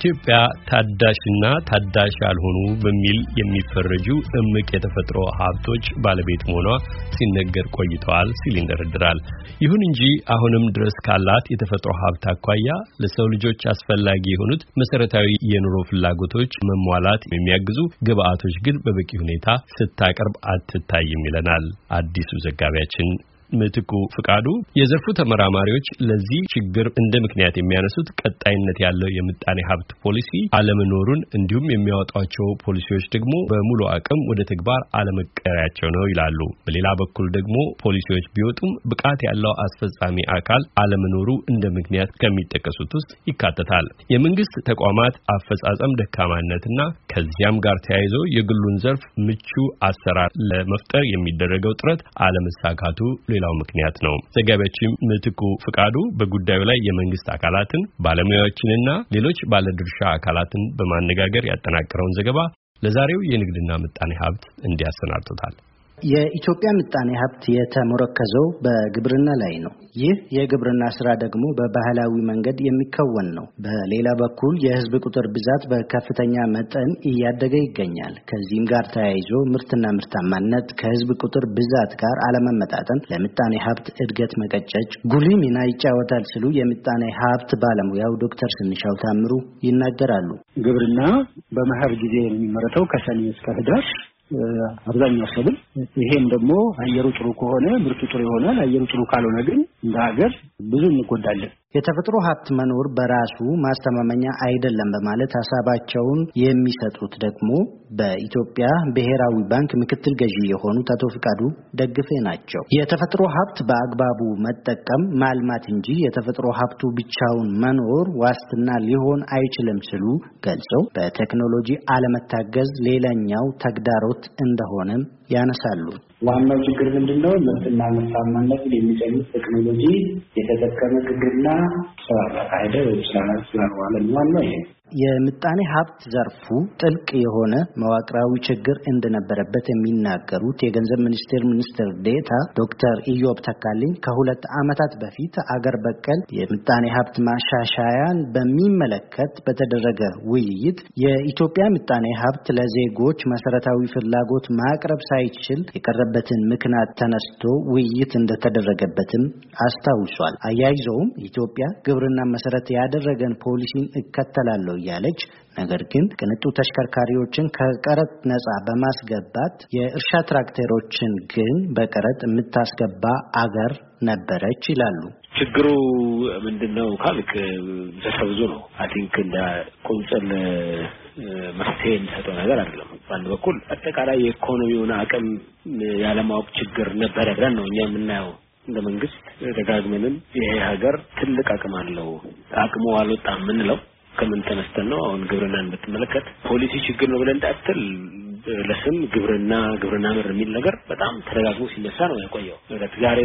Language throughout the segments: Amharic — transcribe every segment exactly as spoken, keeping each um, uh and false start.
በኢትዮጵያ ታዳሽና ታዳሽ ያልሆኑ በሚል የሚፈረጁ እምቅ የተፈጥሮ ሀብቶች ባለቤት መሆኗ ሲነገር ቆይቷል ሲል ይንደረድራል። ይሁን እንጂ አሁንም ድረስ ካላት የተፈጥሮ ሀብት አኳያ ለሰው ልጆች አስፈላጊ የሆኑት መሰረታዊ የኑሮ ፍላጎቶች መሟላት የሚያግዙ ግብአቶች ግን በበቂ ሁኔታ ስታቀርብ አትታይም ይለናል አዲሱ ዘጋቢያችን ምትኩ ፍቃዱ። የዘርፉ ተመራማሪዎች ለዚህ ችግር እንደ ምክንያት የሚያነሱት ቀጣይነት ያለው የምጣኔ ሀብት ፖሊሲ አለመኖሩን እንዲሁም የሚያወጣቸው ፖሊሲዎች ደግሞ በሙሉ አቅም ወደ ተግባር አለመቀየራቸው ነው ይላሉ። በሌላ በኩል ደግሞ ፖሊሲዎች ቢወጡም ብቃት ያለው አስፈጻሚ አካል አለመኖሩ እንደ ምክንያት ከሚጠቀሱት ውስጥ ይካተታል። የመንግስት ተቋማት አፈጻጸም ደካማነትና ከዚያም ጋር ተያይዞ የግሉን ዘርፍ ምቹ አሰራር ለመፍጠር የሚደረገው ጥረት አለመሳካቱ ሌላው ምክንያት ነው። ዘጋቢያችን ምትኩ ፍቃዱ በጉዳዩ ላይ የመንግስት አካላትን ባለሙያዎችንና ሌሎች ባለድርሻ አካላትን በማነጋገር ያጠናቀረውን ዘገባ ለዛሬው የንግድና ምጣኔ ሀብት እንዲያሰናድቶታል። የኢትዮጵያ ምጣኔ ሀብት የተመረከዘው በግብርና ላይ ነው። ይህ የግብርና ስራ ደግሞ በባህላዊ መንገድ የሚከወን ነው። በሌላ በኩል የህዝብ ቁጥር ብዛት በከፍተኛ መጠን እያደገ ይገኛል። ከዚህም ጋር ተያይዞ ምርትና ምርታማነት ከህዝብ ቁጥር ብዛት ጋር አለመመጣጠን ለምጣኔ ሀብት እድገት መቀጨጭ ጉልህ ሚና ይጫወታል ሲሉ የምጣኔ ሀብት ባለሙያው ዶክተር ስንሻው ታምሩ ይናገራሉ። ግብርና በመኸር ጊዜ የሚመረተው ከሰኔ እስከ ህዳር አብዛኛው ሰብል። ይሄም ደግሞ አየሩ ጥሩ ከሆነ ምርቱ ጥሩ ይሆናል። አየሩ ጥሩ ካልሆነ ግን እንደ ሀገር ብዙ እንጎዳለን። የተፈጥሮ ሀብት መኖር በራሱ ማስተማመኛ አይደለም በማለት ሐሳባቸውን የሚሰጡት ደግሞ በኢትዮጵያ ብሔራዊ ባንክ ምክትል ገዢ የሆኑት አቶ ፍቃዱ ደግፌ ናቸው። የተፈጥሮ ሀብት በአግባቡ መጠቀም ማልማት እንጂ የተፈጥሮ ሀብቱ ብቻውን መኖር ዋስትና ሊሆን አይችልም ሲሉ ገልጸው በቴክኖሎጂ አለመታገዝ ሌላኛው ተግዳሮት እንደሆነም ያነሳሉ። ዋናው ችግር ምንድነው? ምርትና ምርታማነትን የሚጨምር ቴክኖሎጂ የተጠቀመ ግብርና ስላላካሄደ ወይ ስላልዋለ ዋናው ይሄ የምጣኔ ሀብት ዘርፉ ጥልቅ የሆነ መዋቅራዊ ችግር እንደነበረበት የሚናገሩት የገንዘብ ሚኒስቴር ሚኒስትር ዴኤታ ዶክተር ኢዮብ ተካልኝ ከሁለት ዓመታት በፊት አገር በቀል የምጣኔ ሀብት ማሻሻያን በሚመለከት በተደረገ ውይይት የኢትዮጵያ ምጣኔ ሀብት ለዜጎች መሰረታዊ ፍላጎት ማቅረብ ሳይችል የቀረበትን ምክንያት ተነስቶ ውይይት እንደተደረገበትም አስታውሷል። አያይዘውም ኢትዮጵያ ግብርና መሰረት ያደረገን ፖሊሲን እከተላለሁ ያለች ነገር ግን ቅንጡ ተሽከርካሪዎችን ከቀረጥ ነፃ በማስገባት የእርሻ ትራክተሮችን ግን በቀረጥ የምታስገባ አገር ነበረች ይላሉ። ችግሩ ምንድነው ካልክ ተሰብዞ ነው። አይ ቲንክ እንደ ቁንጽል መፍትሄ የሚሰጠው ነገር አይደለም። በአንድ በኩል አጠቃላይ የኢኮኖሚውን አቅም ያለማወቅ ችግር ነበረ ብለን ነው እኛ የምናየው። እንደ መንግስት ደጋግመንም ይሄ ሀገር ትልቅ አቅም አለው አቅሙ አልወጣም ምንለው ከምን ተነስተን ነው? አሁን ግብርናን በተመለከተ ፖሊሲ ችግር ነው ብለን እንዳትል ለስም ግብርና ግብርና ምር የሚል ነገር በጣም ተደጋግሞ ሲነሳ ነው የቆየው። ዛሬ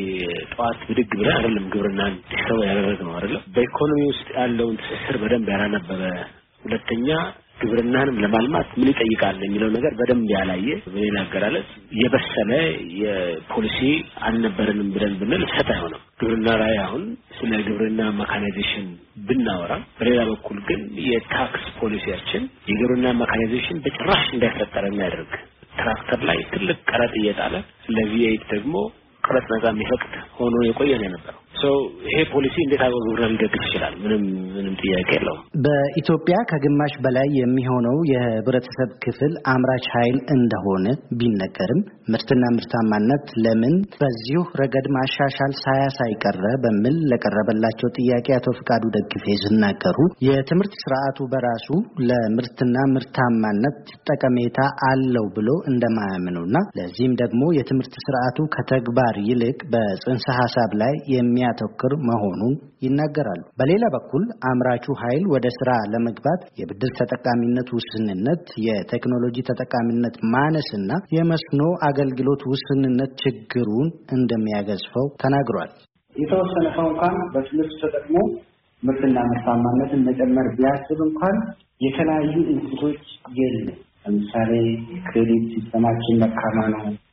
ጠዋት ብድግ ብለን አይደለም ግብርናን ዲስከቨ ያደረግነው አይደለም። በኢኮኖሚ ውስጥ ያለውን ትስስር በደንብ ያላነበበ፣ ሁለተኛ ግብርናንም ለማልማት ምን ይጠይቃል የሚለው ነገር በደንብ ያላየ፣ በሌላ አገላለጽ የበሰለ የፖሊሲ አልነበረንም ብለን ብንል ሰታ አይሆንም። ግብርና ላይ አሁን ስለ ግብርና ሜካናይዜሽን ብናወራ፣ በሌላ በኩል ግን የታክስ ፖሊሲያችን የግብርና ሜካናይዜሽን በጭራሽ እንዳይፈጠር የሚያደርግ ትራክተር ላይ ትልቅ ቀረጥ እየጣለ ለቪ ኤይት ደግሞ ቀረጥ ነፃ የሚፈቅድ ሆኖ የቆየ ነው የነበረው። ሶ ይሄ ፖሊሲ እንዴት አገር ግብርና ሊደግፍ ይችላል? ምንም ምንም ጥያቄ የለውም። በኢትዮጵያ ከግማሽ በላይ የሚሆነው የህብረተሰብ ክፍል አምራች ኃይል እንደሆነ ቢነገርም ምርትና ምርታማነት ለምን በዚሁ ረገድ ማሻሻል ሳያሳይ ቀረ በሚል ለቀረበላቸው ጥያቄ አቶ ፍቃዱ ደግፌ ሲናገሩ የትምህርት ስርዓቱ በራሱ ለምርትና ምርታማነት ጠቀሜታ አለው ብሎ እንደማያምኑና ለዚህም ደግሞ የትምህርት ስርዓቱ ከተግባር ይልቅ በጽንሰ ሐሳብ ላይ የሚያተኩር መሆኑን ይናገራሉ። በሌላ በኩል አምራቹ ኃይል ወደ ስራ ለመግባት የብድር ተጠቃሚነት ውስንነት፣ የቴክኖሎጂ ተጠቃሚነት ማነስና የመስኖ አገልግሎት ውስንነት ችግሩን እንደሚያገዝፈው ተናግሯል። የተወሰነ ሰው እንኳን በትምህርት ተጠቅሞ ምርትና ምርታማነትን መጨመር ቢያስብ እንኳን የተለያዩ ኢንስቲትዩቶች የለም። ለምሳሌ ክሬዲት ሲስተማችን ደካማ ነው።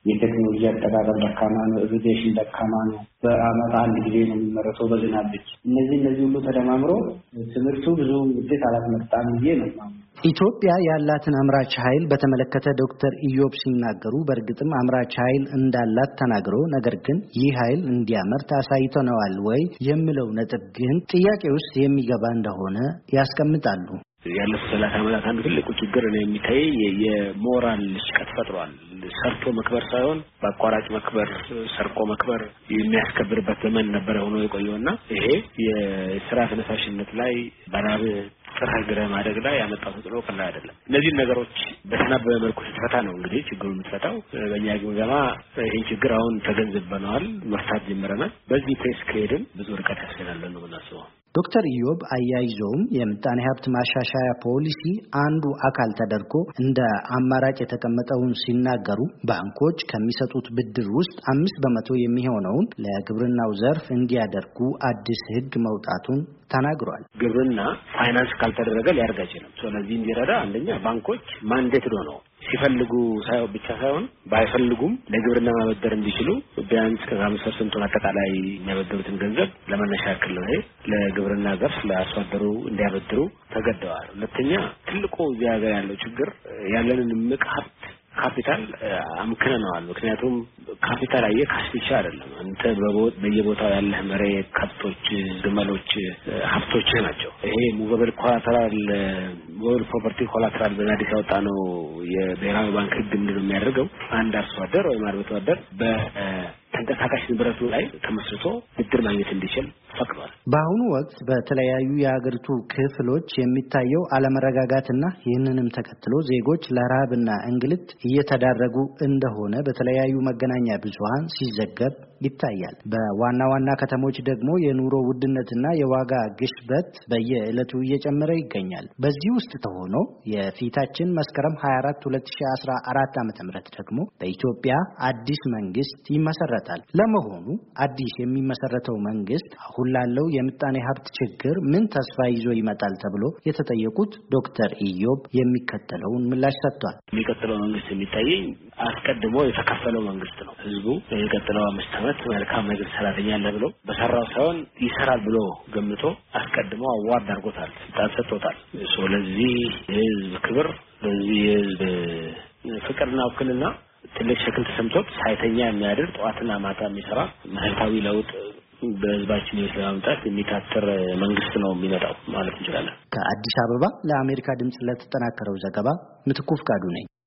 የቴክኖሎጂ አጠቃቀም ደካማ ነው፣ ኢሪጌሽን ደካማ ነው፣ በአመት አንድ ጊዜ ነው የሚመረተው በዝናብ ብቻ። እነዚህ እነዚህ ሁሉ ተደማምሮ ትምህርቱ ብዙ ውጤት አላስመጣም ብዬ ነው። ኢትዮጵያ ያላትን አምራች ኃይል በተመለከተ ዶክተር ኢዮብ ሲናገሩ በእርግጥም አምራች ኃይል እንዳላት ተናግረው ነገር ግን ይህ ኃይል እንዲያመርት አሳይተነዋል ወይ የሚለው ነጥብ ግን ጥያቄ ውስጥ የሚገባ እንደሆነ ያስቀምጣሉ። ያለፉት ሰላሳ ዓመታት አንዱ ትልቁ ችግር ነው የሚታይ የሞራል ሽቀት ፈጥሯል። ሰርቶ መክበር ሳይሆን በአቋራጭ መክበር፣ ሰርቆ መክበር የሚያስከብርበት ዘመን ነበር ሆኖ የቆየውና ይሄ የስራ ተነሳሽነት ላይ በራብ ተራግረ ማደግ ላይ ያመጣው ተጽዕኖ ቀላል አይደለም። እነዚህ ነገሮች በተናበበ መልኩ ሲፈታ ነው እንግዲህ ችግሩ የሚፈታው። በእኛ ግምገማ ይሄን ችግር አሁን ተገንዝበናል፣ መፍታት ጀምረናል። በዚህ ፔስ ከሄድን ብዙ ርቀት ያስፈልጋል ነው የምናስበው። ዶክተር ኢዮብ አያይዘውም የምጣኔ ሀብት ማሻሻያ ፖሊሲ አንዱ አካል ተደርጎ እንደ አማራጭ የተቀመጠውን ሲናገሩ ባንኮች ከሚሰጡት ብድር ውስጥ አምስት በመቶ የሚሆነውን ለግብርናው ዘርፍ እንዲያደርጉ አዲስ ሕግ መውጣቱን ተናግሯል። ግብርና ፋይናንስ ካልተደረገ ሊያደርግ አይችልም። ስለዚህ እንዲረዳ አንደኛ ባንኮች ማንዴት ነው ሲፈልጉ ሳይሆን ብቻ ሳይሆን ባይፈልጉም ለግብርና ማበደር እንዲችሉ ቢያንስ ከአምስት ፐርሰንት አጠቃላይ የሚያበድሩትን ገንዘብ ለመነሻ ያክል ነው ለግብርና ዘርፍ ለአርሶ አደሩ እንዲያበድሩ ተገደዋል። ሁለተኛ ትልቁ እዚህ ሀገር ያለው ችግር ያለንን ምቅ ሀብት ካፒታል አምክነናል። ምክንያቱም ካፒታል አየ ካስፊቻ አይደለም። አንተ በየቦታው ያለ መሬት፣ ከብቶች፣ ግመሎች ሀብቶች ናቸው። ይሄ ሙቨብል ኮላተራል ሙቨብል ፕሮፐርቲ ኮላተራል በአዲስ አበባ ነው የብሔራዊ ባንክ ህግ ምንድነው የሚያደርገው? አንድ አርሶ አደር ወይ አርብቶ አደር በተንቀሳቃሽ ንብረቱ ላይ ተመስርቶ ብድር ማግኘት እንዲችል ፈቅዷል። በአሁኑ ወቅት በተለያዩ የሀገሪቱ ክፍሎች የሚታየው አለመረጋጋትና ይህንንም ተከትሎ ዜጎች ለረሃብና እንግልት እየተዳረጉ እንደሆነ በተለያዩ መገናኛ ብዙሃን ሲዘገብ ይታያል። በዋና ዋና ከተሞች ደግሞ የኑሮ ውድነትና የዋጋ ግሽበት በየዕለቱ እየጨመረ ይገኛል። በዚህ ውስጥ ተሆኖ የፊታችን መስከረም ሃያ አራት ሁለት ሺህ አስራ አራት ዓመተ ምህረት ደግሞ በኢትዮጵያ አዲስ መንግስት ይመሰረታል። ለመሆኑ አዲስ የሚመሰረተው መንግስት አሁን ላለው የምጣኔ ሀብት ችግር ምን ተስፋ ይዞ ይመጣል ተብሎ የተጠየቁት ዶክተር ኢዮብ የሚከተለውን ምላሽ ሰጥቷል። የሚቀጥለው መንግስት የሚታየኝ አስቀድሞ የተከፈለው መንግስት ነው። ህዝቡ የሚቀጥለው አምስት ዓመት መልካም ነገር ሰራተኛ አለ ብሎ በሰራው ሳይሆን ይሰራል ብሎ ገምቶ አስቀድሞ አዋርድ አድርጎታል፣ ስልጣን ሰጥቶታል። ስለዚህ የህዝብ ክብር፣ ለዚህ የህዝብ ፍቅርና ውክልና ትልቅ ሸክም ተሰምቶት ሳይተኛ የሚያድር ጠዋትና ማታ የሚሰራ መሰረታዊ ለውጥ በህዝባችን ውስጥ ለማምጣት የሚታተር መንግስት ነው የሚመጣው ማለት እንችላለን። ከአዲስ አበባ ለአሜሪካ ድምጽ ለተጠናከረው ዘገባ ምትኩ ፍቃዱ ነኝ።